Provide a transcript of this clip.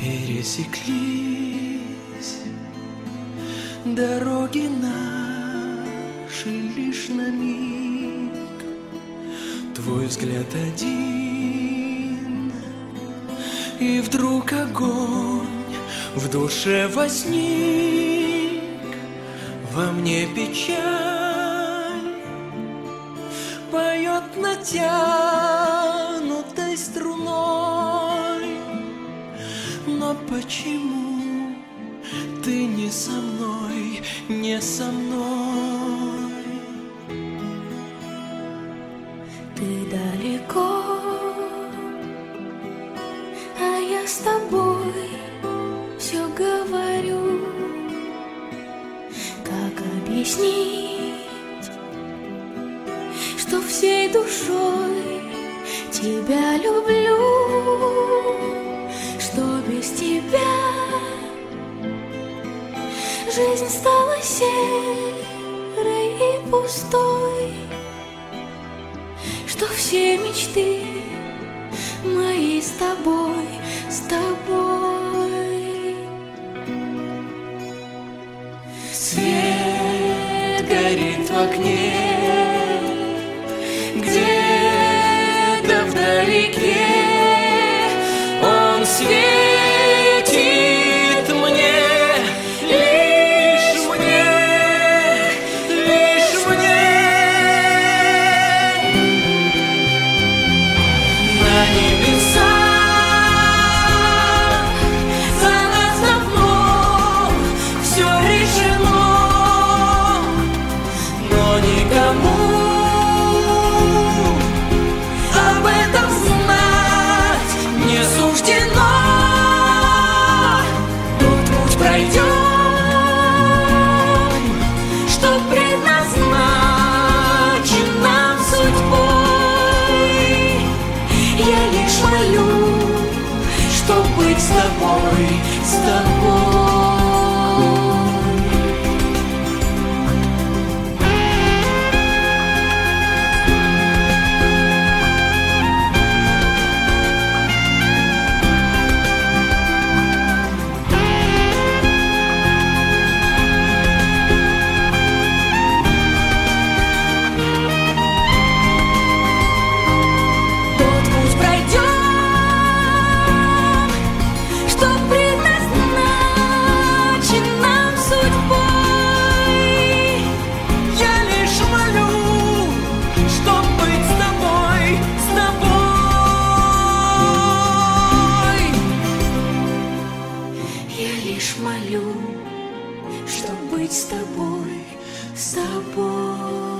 пересеклись дороги наши лишь на миг. Твой взгляд один, и вдруг огонь в душе возник. Во мне печаль поет натянутой струной. Но почему ты не со мной, не со мной? Ты далеко, а я с тобой все говорю. Как объяснить, что всей душой тебя люблю, что без тебя жизнь стала серой и пустой, что все мечты мои с тобой, с тобой. Свет горит в окне, где-то вдалеке. Он светит мне, лишь мне, лишь мне. На небесах за нас давно все решено, но никому об этом знать не суждено. Тот путь пройдем, что предназначен нам судьбой. Я лишь молю, чтоб быть с тобой, с тобой. Тот путь пройдем, что предназначен нам судьбой. Я лишь молю, чтоб быть с тобой, с тобой. Я лишь молю, чтоб быть с тобой, с тобой.